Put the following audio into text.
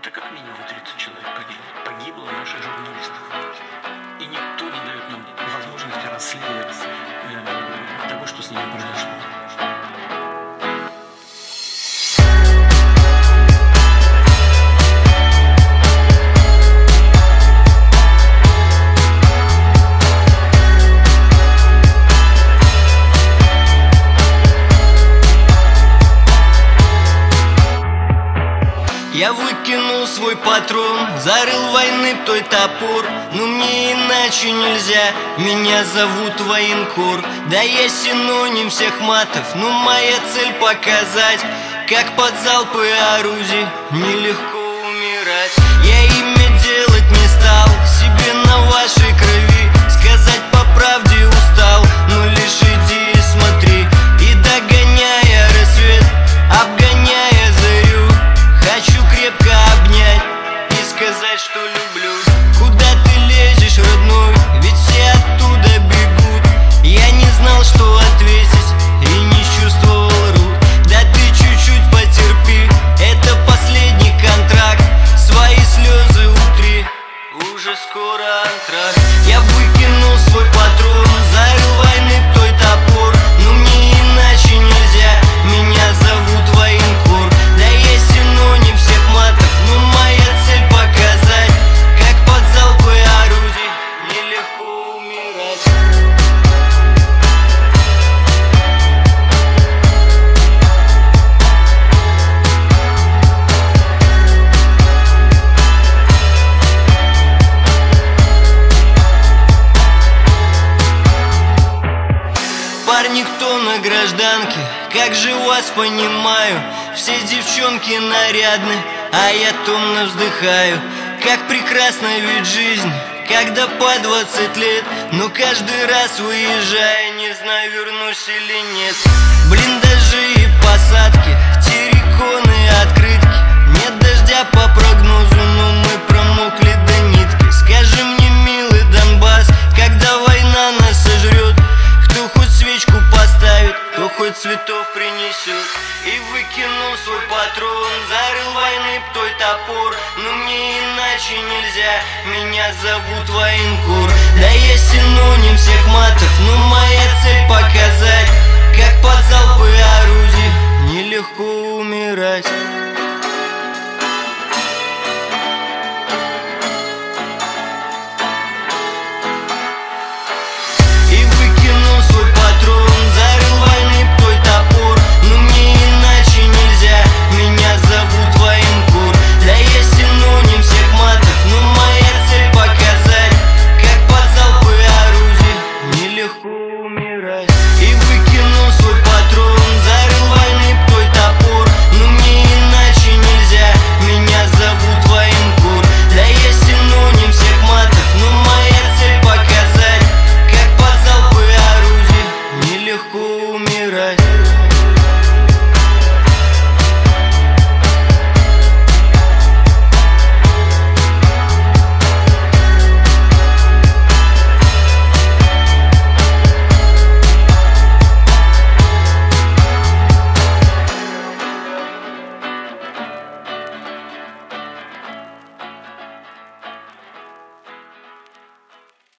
Это как минимум 30 человек погибло. Погибло наших журналистов. И никто не дает нам возможности расследовать того, что с ними произошло. Я выкинул свой патрон, зарыл войны той топор. Но мне иначе нельзя, меня зовут военкор. Да я синоним всех матов, но моя цель показать, как под залпы орудий нелегко умирать. Я имя делать не стал, себе на вашей крови сказать по правде устал. Но лишь иди и смотри, и догоняя рассвет, обгоняя зарю, хочу крепко обнять и сказать, что люблю. Куда ты лезешь, родной? Ведь все оттуда бегут. Я не знал, что ответить, и не чувствовал рук. Да ты чуть-чуть потерпи, это последний контракт. Свои слезы утри, уже скоро антракт. Я выкинул свой патрон, зарыл войны той топор. Но мне иначе нельзя, меня зовут военкор. Да я синоним всех матов, но моя цель показать, как под залпы орудий нелегко умирать. Парни, кто на гражданке, как же вас понимаю. Все девчонки нарядны, а я томно вздыхаю. Как прекрасна ведь жизнь, когда по 20 лет. Но каждый раз уезжая, не знаю, вернусь или нет. Блиндажи и посадки, терриконы, открытки. Нет дождя по прогнозу, но мы промокли до нитки. Скажи мне, милый Донбасс, когда война нас сожрет, кто хоть свечку поставит, кто хоть цветов принесет. И выкинул свой патрон, зарыл войны той топор. Но мне иначе нельзя, меня зовут военкор. Да я синоним всех матов, но моя цель показать, как под залпы орудий